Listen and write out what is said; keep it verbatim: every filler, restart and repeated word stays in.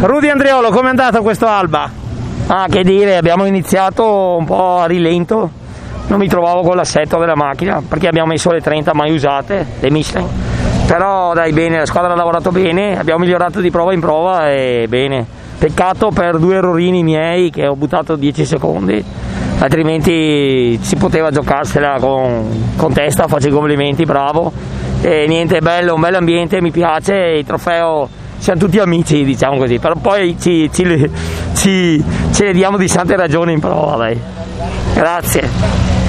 Rudy Andriolo, com'è andato questo Alba? Ah, che dire, abbiamo iniziato un po' a rilento, non mi trovavo con l'assetto della macchina perché abbiamo messo le trenta mai usate, le Michelin, però dai, bene, la squadra ha lavorato bene, abbiamo migliorato di prova in prova e bene. Peccato per due errorini miei che ho buttato dieci secondi, altrimenti si poteva giocarsela con, con testa, faccio i complimenti, bravo. E niente, è bello, un bel ambiente, mi piace, il trofeo, siamo tutti amici, diciamo così, però poi ci, ci, ci, ce ne diamo di sante ragioni in prova, dai. Grazie.